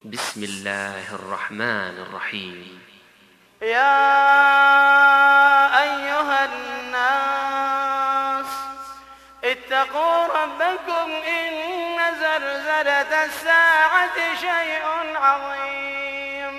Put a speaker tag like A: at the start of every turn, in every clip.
A: بسم الله الرحمن الرحيم.
B: يا أيها الناس اتقوا ربكم إن زلزلة الساعة شيء عظيم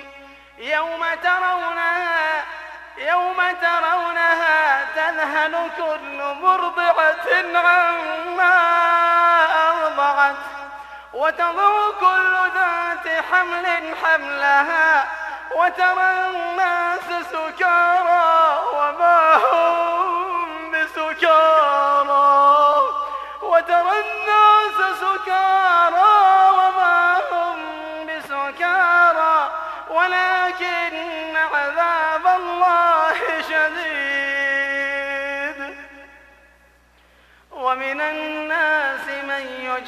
B: يوم ترونها تذهل كل مرضعة عما أرضعت وتضع كل ذات حمل حملها وترى الناس سكارى وما هم بسكارى ولكن عذاب الله شديد. ومن الناس من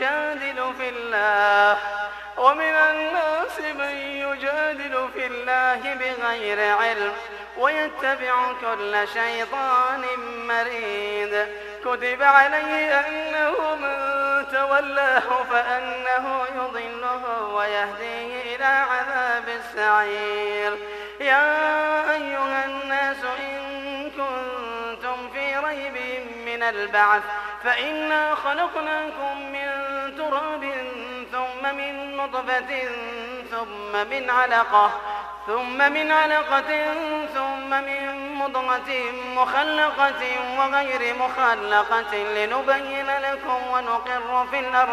B: يجادل في الله بغير علم ويتبع كل شيطان مريد. كتب عليه أنه من تولاه فأنه يضله ويهديه إلى عذاب السعير. يا أيها الناس إن كنتم في ريب من البعث فإنا خلقناكم من تراب ثم من نطفة ثم من علقة ثم من مضغة مخلقة وغير مخلقة لنبين لكم ونقر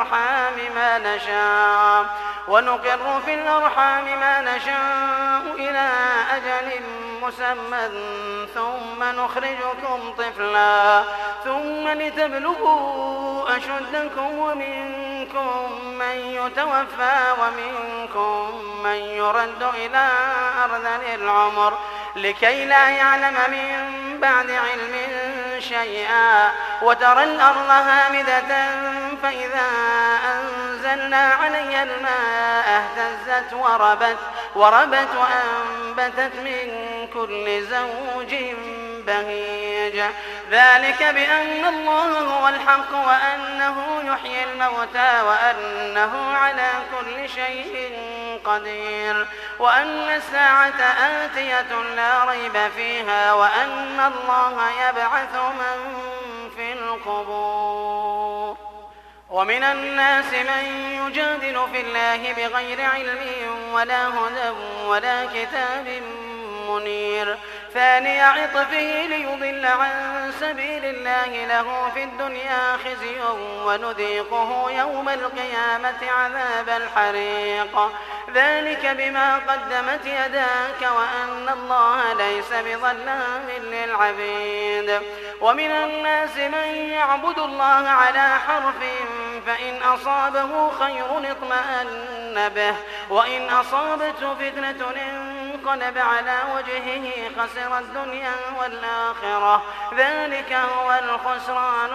B: في الأرحام ما نشاء إلى أجل مسمى ثم نخرجكم طفلا ثم لتبلغوا أشدكم ومنكم من يتوفى ومنكم من يرد إلى أرذل العمر لكي لا يعلم من بعد علم شيئا. وترى الأرض هامدة فإذا أنزلنا عليها الماء اهتزت وربت وأنبتت من كل زوج بهيج. ذلك بأن الله هو الحق وأنه يحيي الموتى وأنه على كل شيء قدير وأن الساعة آتية لا ريب فيها وأن الله يبعث من في القبور. ومن الناس من يجادل في الله بغير علم ولا هدى ولا كتاب منير. ثاني عطفه ليضل عن سبيل الله له في الدنيا خزي ونذيقه يوم القيامة عذاب الحريق. ذلك بما قدمت يداك وأن الله ليس بظلام للعبيد. ومن الناس من يعبد الله على حرف فإن أصابه خير اطمأن به وإن أصابته فتنة انقلب على وجهه خسر الدنيا والآخرة. ذلك هو الخسران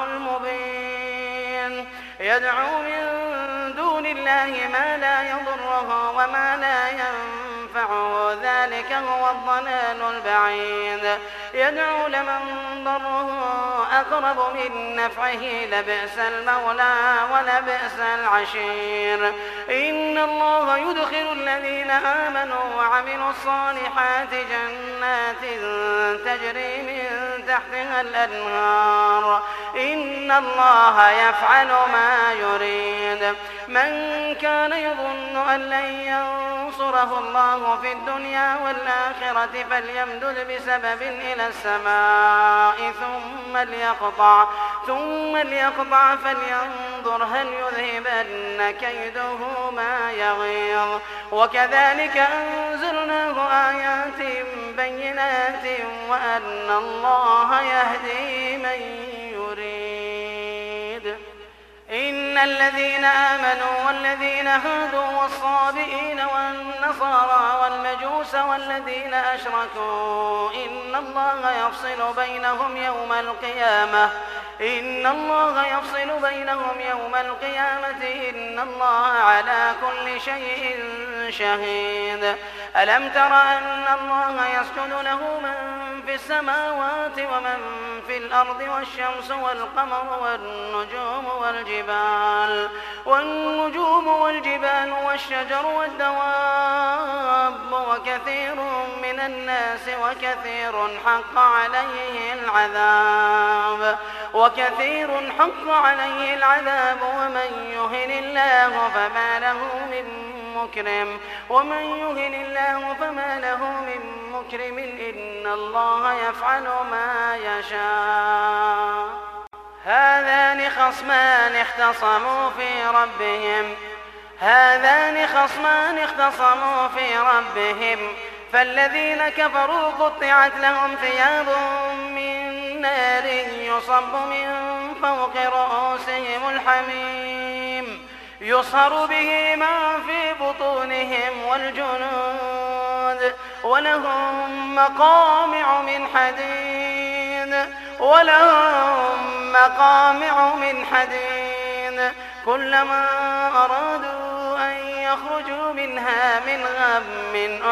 B: المبين. يدعو من دون الله ما لا يضره وما لا ينفعه ذلك هو الضلال البعيد. يدعو لمن ضره أقرب من نفعه لبئس المولى ولبئس العشير. إن الله يدخل الذين آمنوا وعملوا الصالحات جنات تجري من تحتها الأنهار. إن الله يفعل ما يريد. من كان يظن أن لن ينصره الله في الدنيا والآخرة فليمدد بسبب إلى السماء ثم ليقطع فلينظر هل يذهبن كيده ما يغيظ. وكذلك أنزلناه آيات بينات وأن الله يهدي من يريد. إن الذين آمنوا والذين هادوا والصابئين والنصارى والمجوس والذين أشركوا إن الله يفصل بينهم يوم القيامة. إن الله على كل شيء شهيد. ألم تر أن الله يسجد له من في السماوات ومن في الأرض والشمس والقمر والنجوم والجبال والشجر والدواب كثير من الناس وكثير حق عليه العذاب ومن يهن الله فما له من مكرم إن الله يفعل ما يشاء. هذان خصمان اختصموا في ربهم فالذين كفروا قطعت لهم ثياب من نار يصب من فوق رؤوسهم الحميم يصهر به ما في بطونهم والجنود ولهم مقامع من حديد كلما أرادوا أن يخرجوا منها من غم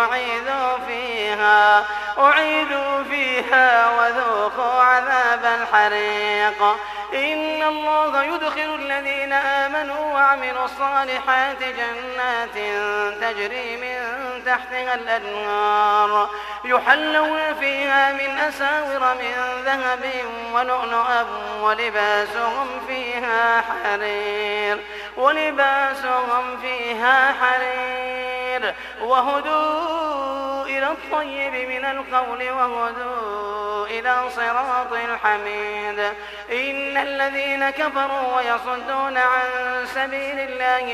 B: أعيدوا فيها وذوقوا عذاب الحريق. إن الله يدخل الذين آمنوا وعملوا الصالحات جنات تجري من تحتها الأنهار يحلون فيها من أساور من ذهب ولؤلؤا ولباسهم فيها حرير وهدوا إلى الطيب من القول وهدوا إلى صراط الحميد. إن الذين كفروا ويصدون عن سبيل الله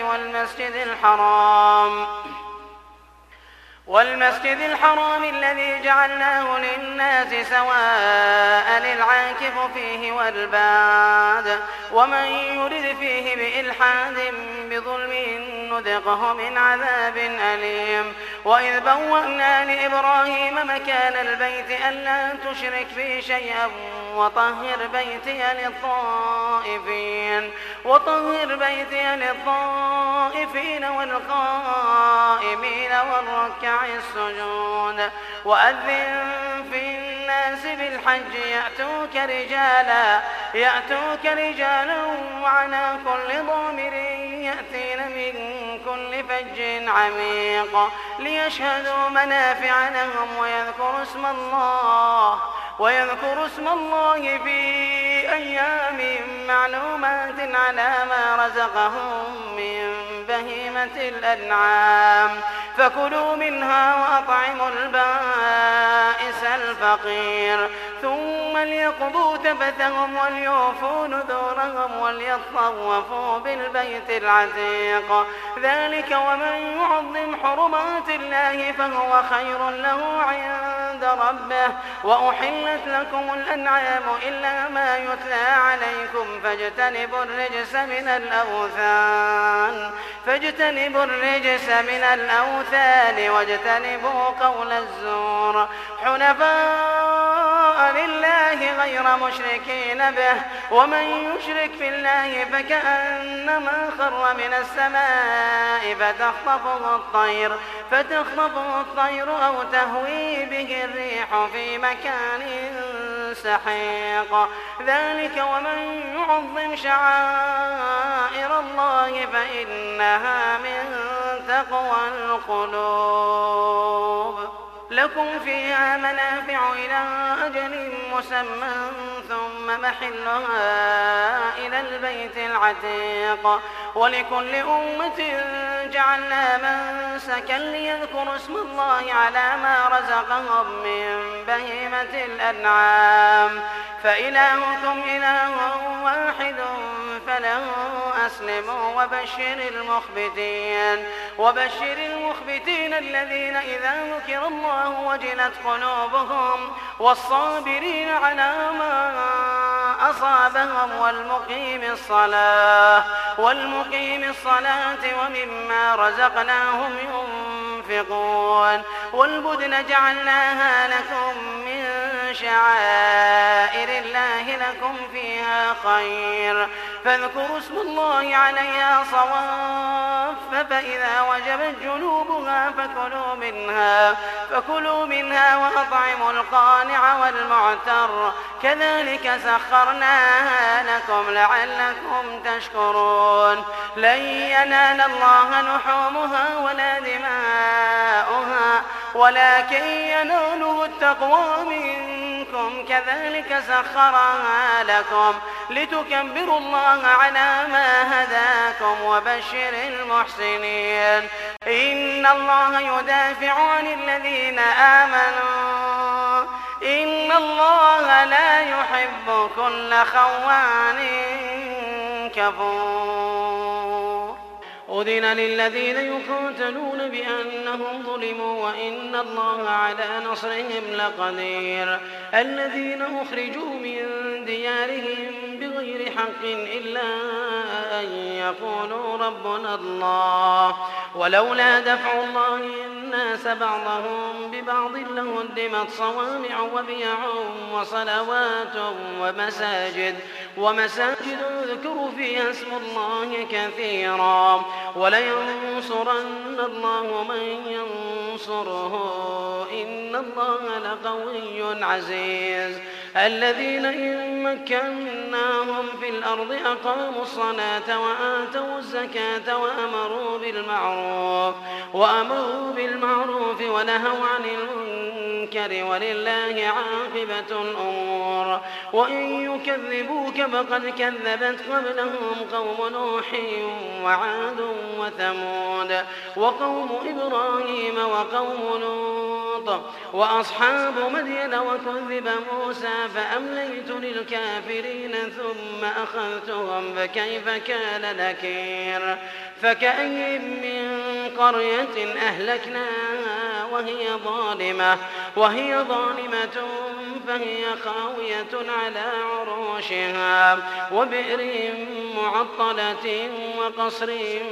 B: والمسجد الحرام الذي جعلناه للناس سواء العاكف فيه والباد ومن يرد فيه بإلحاد بظلم نذقه من عذاب أليم. وإذ بوأنا لإبراهيم مكان البيت ألا تشرك بي شيئا وطهر بيتي للطائفين والقائمين والركع السجود. وأذن في الناس بالحج يأتوك رجالا وعلى كل ضامر يأتين من كل فج عميق ليشهدوا منافع لهم ويذكروا اسم الله في أيام معلومات على ما رزقهم من بهيمة الأنعام فكلوا منها وأطعموا البائس الفقير ثم ليقضوا تفثهم وليوفوا نذورهم وليطوفوا بالبيت العتيق. ذلك ومن يعظم حرمات الله فهو خير له عند ربه. وأحلت لكم الأنعام إلا ما يتلى عليكم فاجتنبوا الرجس من الأوثان واجتنبوا قول الزور حنفاء لله غير مشركين به ومن يشرك بالله فكأنما خر من السماء فتخطفه الطير أو تهوي به الريح في مكان سحيق. ذلك ومن يعظم شعائر الله فإنها من تقوى القلوب. لكم فيها منافع إلى أجل مسمى ثم محلها إلى البيت العتيق. ولكل أمة جعلنا منسكا ليذكروا اسم الله على ما رزقهم من بهيمة الأنعام فإلهكم إله واحد فله أسلموا وبشر المخبتين الذين إذا ذكر الله وجلت قلوبهم والصابرين على ما أصابهم والمقيم الصلاة ومما رزقناهم ينفقون. والبدن جعلناها لكم من شعائر الله لكم فيها خير فاذكروا اسم الله عليها صواف فإذا وجبت جنوبها فكلوا منها وأطعموا القانع والمعتر كذلك سخرناها لكم لعلكم تشكرون. لن ينال الله لحومها ولا دماؤها ولكن يناله التقوى منكم كذلك سخرها لكم لتكبروا الله على ما هداكم وبشر المحسنين إن الله يدافع عن الذين آمنوا إن الله لا يحب كل خوان كفور أذن للذين يقاتلون بأنهم ظلموا وإن الله على نصرهم لقدير الذين أخرجوا من ديارهم بغير حق إلا أن يقولوا ربنا الله ولولا دفع الله الناس بعضهم ببعض لهدمت صوامع وبيع وصلوات ومساجد يذكر فيها اسم الله كثيرا ولينصرن الله من ينصره إن الله لقوي عزيز الذين إن مكناهم في الأرض أقاموا الصلاة وآتوا الزكاة وأمروا بالمعروف ونهوا عن المنكر ولله عاقبة الأمور وإن يكذبوك فقد كذبت قبلهم قوم نوح وعاد وثمود وقوم إبراهيم وقوم لوط وأصحاب مدين وكذب موسى فأمليت للكافرين ثم أخذتهم فكيف كان نكير فكأي من قرية أهلكناها وهي ظالمة فهي خاوية على عروشها وبئر معطلة وقصر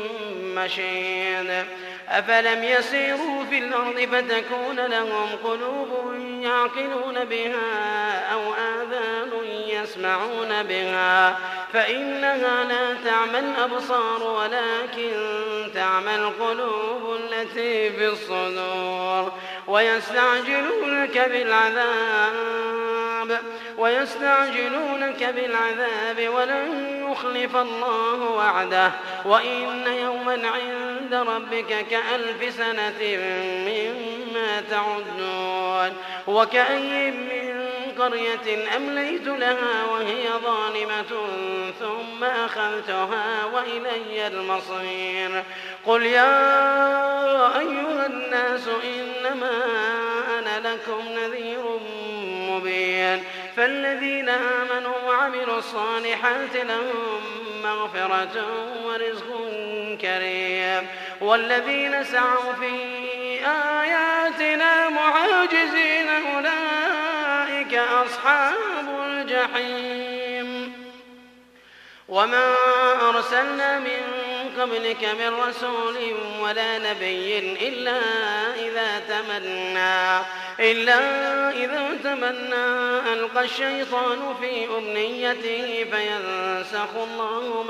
B: مشيد أفلم يسيروا في الأرض فتكون لهم قلوب يعقلون بها أو آذان يسمعون بها فإنها لا تعمى الأبصار ولكن تعمى القلوب التي في الصدور ويستعجلونك بالعذاب ولن يخلف الله وعده وإن يوما عند ربك كألف سنة مما تعدون وكأي من قرية أمليت لها وهي ظالمة ثم أخذتها وإلي المصير قل يا أيها الناس إنما أنا لكم نذير مبين فالذين آمنوا وعملوا الصالحات لهم مغفرة ورزق كريم والذين سعوا في آياتنا معاجزين أولئك أصحاب الجحيم وما أرسلنا من قبلك من رسول ولا نبي إلا إذا تمنى ألقى الشيطان في أمنيته فينسخ الله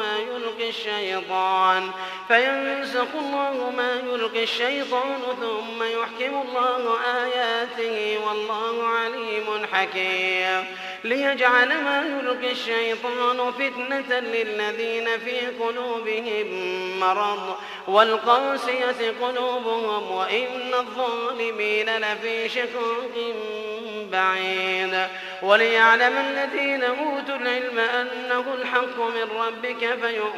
B: ما يلقي الشيطان ثم يحكم الله آياته والله عليم حكيم ليجعل ما يلقي الشيطان فتنة للذين في قلوبهم مرض والقاسية قلوبهم وإن الظالمين لفي شقاق بعيد وليعلم الذين أوتوا العلم أنه الحق من ربك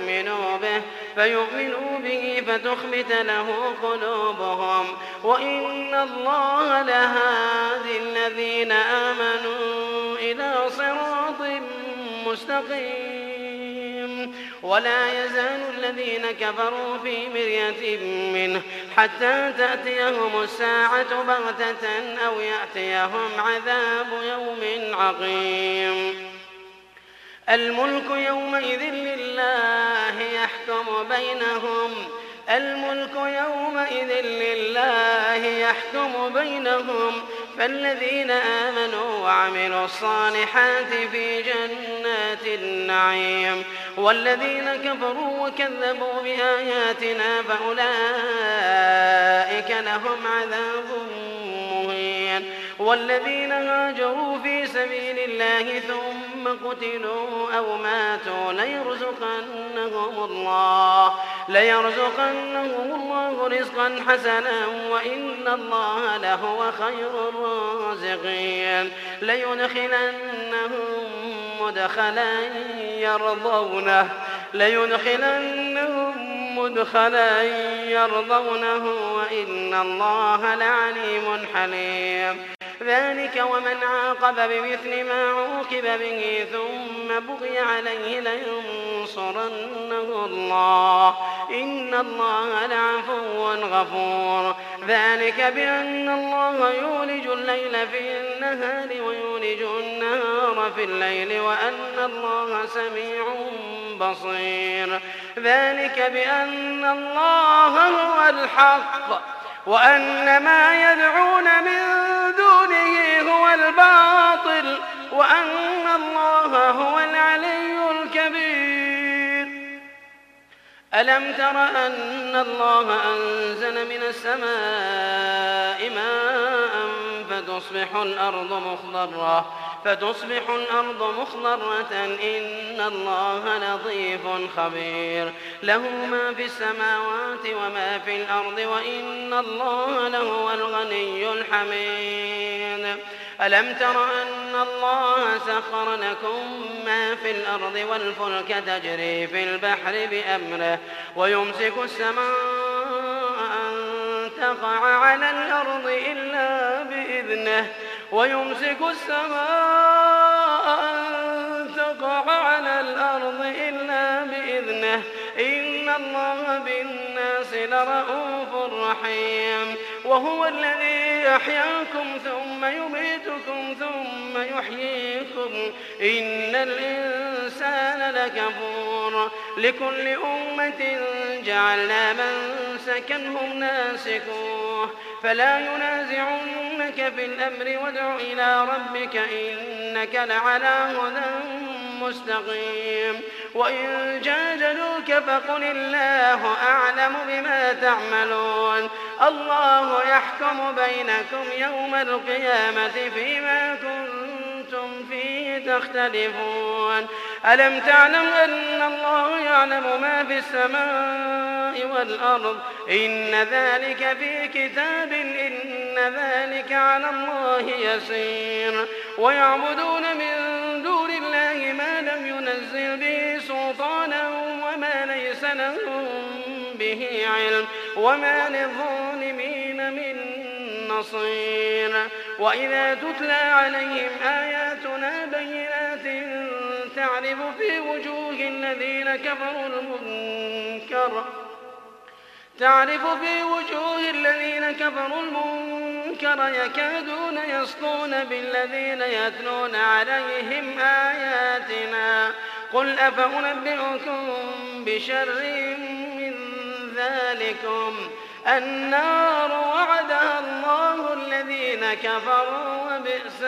B: فيؤمنوا به فتخبت له قلوبهم وإن الله لهادي الذين آمنوا إلى صراط مستقيم ولا يزال الذين كفروا في مرية منه حتى تأتيهم الساعة بغتة أو يأتيهم عذاب يوم عقيم الملك يومئذ لله يحكم بينهم فالذين آمنوا وعملوا الصالحات في جنات النعيم والذين كفروا وكذبوا بآياتنا فأولئك لهم عذاب مهين والذين هاجروا في سبيل الله ثم قتلوا أو ماتوا ليرزقنهم الله ليرزقنهم الله رزقا حسنا وإن الله لهو خير الرازقين ليدخلنهم مدخلا يرضونه وإن الله لعليم حليم ذلك ومن عاقب بمثل ما عوقب به ثم بغي عليه لينصرنه الله إن الله لعفو غفور ذلك بأن الله يولج الليل في النهار ويولج النهار في الليل وأن الله سميع بصير ذلك بأن الله هو الحق وأن ما يدعون من دونه هو الباطل وأن الله هو العلي الكبير ألم تر أن الله أنزل من السماء ماء فتصبح الأرض مخضرة إن الله لطيف خبير له ما في السماوات وما في الأرض وإن الله لهو الغني الحميد ألم تر أن الله سخر لكم ما في الأرض والفلك تجري في البحر بأمره ويمسك السماء أن تقع على الأرض إلا بإذنه إن الله بالناس لرءوف رحيم وهو الذي يحياكم ثم يميتكم ثم يحييكم إن الإنسان لكفور لكل أمة جعلنا منسكا هم ناسكوه فلا ينازعنك في الأمر وادع إلى ربك إنك لعلى هدى مستقيم وإن جادلوك فقل الله أعلم بما تعملون الله يحكم بينكم يوم القيامة فيما كنتم فيه تختلفون ألم تعلم أن الله يعلم ما في السماء والأرض إن ذلك في كتاب إن ذلك على الله يسير ويعبدون من دون الله ما لم ينزل به سلطانا وما ليس لهم به علم وما للظالمين من نصير وإذا تتلى عليهم آياتنا بينات تعرف في وجوه الذين كفروا المنكر يكادون يسطون بالذين يتلون عليهم آياتنا قل أفأنبئكم بشر من ذلكم النار وعدها الله الذين كفروا وبئس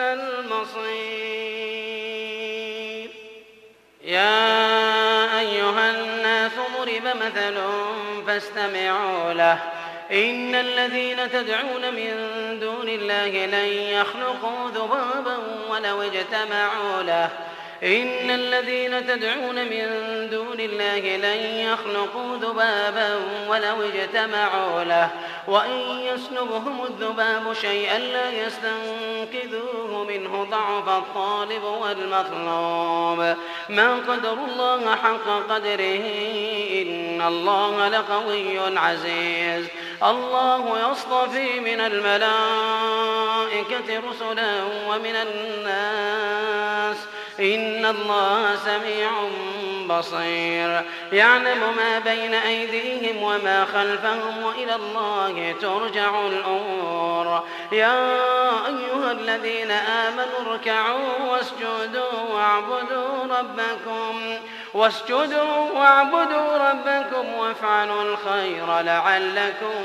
B: المصير يا أيها الناس ضرب مثل فاستمعوا له إن الذين تدعون من دون الله لن يخلقوا ذبابا ولو اجتمعوا له إن الذين تدعون من دون الله لن يخلقوا ذبابا ولو اجتمعوا له وإن يسلبهم الذباب شيئا لا يستنقذوه منه ضعف الطالب والمطلوب ما قدر الله حق قدره إن الله لقوي عزيز الله يصطفي من الملائكة رسلا ومن الناس إن الله سميع بصير يعلم ما بين أيديهم وما خلفهم وإلى الله ترجع الأمور يا أيها الذين آمنوا اركعوا واسجدوا واعبدوا ربكم وافعلوا الخير لعلكم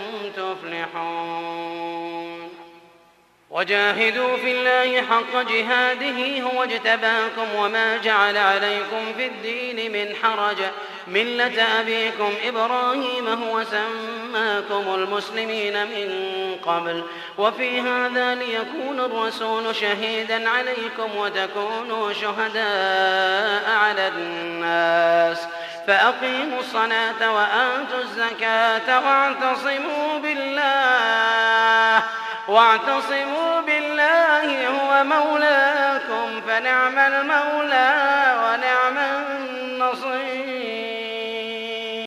B: تفلحون وجاهدوا في الله حق جهاده هو اجتباكم وما جعل عليكم في الدين من حرج ملة أبيكم إبراهيم هو سماكم المسلمين من قبل وفي هذا ليكون الرسول شهيدا عليكم وتكونوا شهداء على الناس فأقيموا الصلاة وآتوا الزكاة واعتصموا بالله هو مولاكم فنعم المولى ونعم النصير.